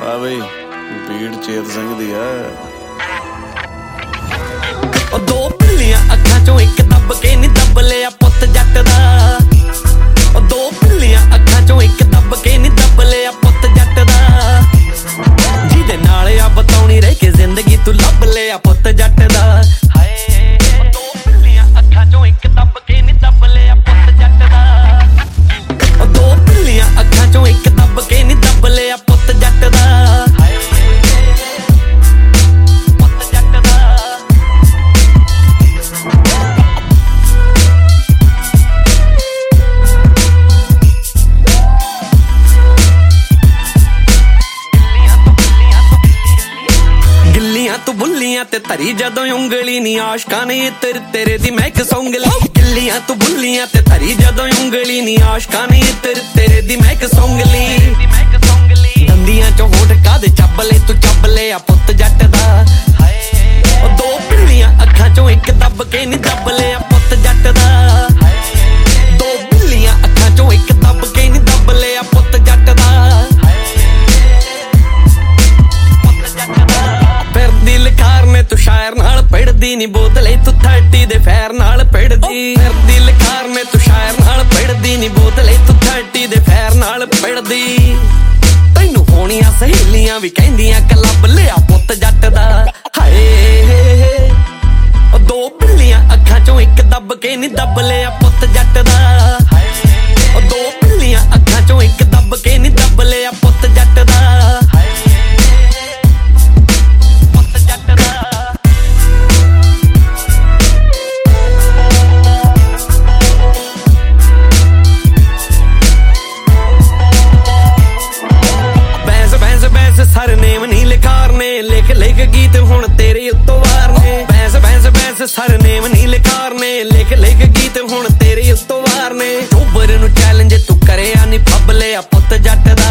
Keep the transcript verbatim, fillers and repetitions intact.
ਆ ਬਈ ਬੀੜ ਚੇਤ ਸਿੰਘ ਦੀ ਆ। ਉਹ ਦੋ ਪਿੱਲੀਆਂ ਅੱਖਾਂ ਚੋਂ ਇੱਕ ਦੱਬ ਕੇ ਨੀ ਦੱਬ ਲਿਆ ਪੁੱਤ ਜੱਟ ਦਾ। ਉਹ ਦੋ ਪਿੱਲੀਆਂ ਅੱਖਾਂ ਚੋਂ ਇੱਕ ਦੱਬ ਕੇ ਨੀ ਦੱਬ ਲਿਆ ਪੁੱਤ ਜੱਟ ਦਾ। ਜਿਹਦੇ ਨਾਲ ਆ ਬਤਾਉਣੀ ਰਹਿ ਕੇ ਜ਼ਿੰਦਗੀ ਤੂੰ ਲੱਭ ਲਿਆ ਪੁੱਤ ਜੱਟ ਦਾ। ਹਾਏ ਉਹ ਦੋ ਪਿੱਲੀਆਂ ਅੱਖਾਂ ਚੋਂ ਇੱਕ ਦੱਬ ਕੇ ਨੀ ਦੱਬ ਲਿਆ ਪੁੱਤ ਜੱਟ ਦਾ। ਉਹ ਦੋ ਪਿੱਲੀਆਂ ਅੱਖਾਂ ਚੋਂ ਇੱਕ ਦੱਬ ਕੇ ਨੀ ਦੱਬ ਲਿਆ ਪੁੱਤ ਜੱਟ ਦਾ। ਹਾਏ ਪੁੱਤ ਜੱਟ ਦਾ। ਗਿੱਲੀਆਂ ਤੂੰ ਬੁੱਲੀਆਂ ਤੇ ਧਰੀ ਜਦੋਂ ਉਂਗਲੀ ਨੀ ਆਸ਼ਕਾਂ ਨੇ ਤੇਰੇ ਤੇਰੇ ਦੀ ਮਹਿਕ ਸੌਂਗਲੀ। ਗਿੱਲੀਆਂ ਤੂੰ ਬੁੱਲੀਆਂ ਤੇ ਧਰੀ ਜਦੋਂ ਉਂਗਲੀ ਨੀ ਆਸ਼ਕਾਂ ਨੇ ਤੇਰੇ ਤੇਰੇ ਦੀ ਮਹਿਕ ਸੌਂਗਲੀ। ਦੰਦੀਆਂ ਚੋਂ ਹੋਠ ਕਾਦੇ ਚੱਬ ਲੈ ਤੂੰ ਚੱਬ ਲਿਆ ਪੁੱਤ ਜੱਟ ਦਾ। ਹਾਏ ਉਹ ਦੋ ਪਿੱਲੀਆਂ ਅੱਖਾਂ ਚੋਂ ਇੱਕ ਦੱਬ ਕੇ ਨੀ ਦੱਬ ਲਿਆ ਪੁੱਤ ਜੱਟ ਦਾ। ਦੋ ਪਿੱਲੀਆਂ ਅੱਖਾਂ ਚੋਂ ਇੱਕ ਦੱਬ ਕੇ ਨੀ ਦੱਬ ਲਿਆ ਪੁੱਤ ਜੱਟ ਦਾ। ਫਿਰਦੀ ਲਿਖਾਰ ਨੇ ਤੂੰ ਸ਼ਾਇਰ ਨਾਲ ਪਿੜਦੀ ਨੀ ਬੋਤਲੇ ਤੂੰ ਥਰਟੀ ਦੇ ਫੈਰ ਨਾਲ ਪਿੜਦੀ। ਫਿਰਦੀ ਲਿਖਾਰ ਨੇ ਤੂੰ ਸ਼ਾਇਰ ਨਾਲ ਪਿੜਦੀ ਨੀ ਬੋਤਲੇ ਤੂੰ ਥਰਟੀ ਦੇ ਫੈਰ ਨਾਲ ਪਿੜਦੀ। ਤੈਨੂੰ ਹੋਣੀਆਂ ਸਹੇਲੀਆਂ ਵੀ ਕਹਿੰਦੀਆਂ ਕਲੱਬ ਲਿਆ ਪੁੱਤ ਜੱਟ ਦਾ। ਹਾਏ ਉਹ ਦੋ ਪਿੱਲੀਆਂ ਅੱਖਾਂ ਚੋਂ ਇੱਕ ਦੱਬ ਕੇ ਨੀ ਦੱਬ ਲਿਆ ਪੁੱਤ ਜੱਟ ਦਾ। ਉਹ ਦੋ ਪਿੱਲੀਆਂ ਅੱਖਾਂ ਚੋਂ ਇੱਕ ਦੱਬ ਕੇ ਨੀ ਦੱਬ ਲਿਆ ਪੁੱਤ ਜੱਟ ਦਾ। ਸਰਨੇਮ ਨੀ ਲਿਖਾਰਨੇ ਲਿਖ ਲਿਖ ਗੀਤ ਹੁਣ ਤੇਰੇ ਉੱਤੋਂ ਵਾਰਨੇ। ਬੈਂਸ ਬੈਂਸ ਬੈਂਸ ਸਰਨੇਮ ਨੀ ਲਿਖਾਰਨੇ ਲਿਖ ਲਿਖ ਗੀਤ ਹੁਣ ਤੇਰੇ ਉੱਤੋਂ ਵਾਰਨੇ। ਟੋਬਰ ਨੂੰ ਚੈਲੰਜ ਤੂੰ ਕਰਿਆ ਨੀ ਫੱਬ ਲਿਆ ਪੁੱਤ ਜੱਟ ਦਾ।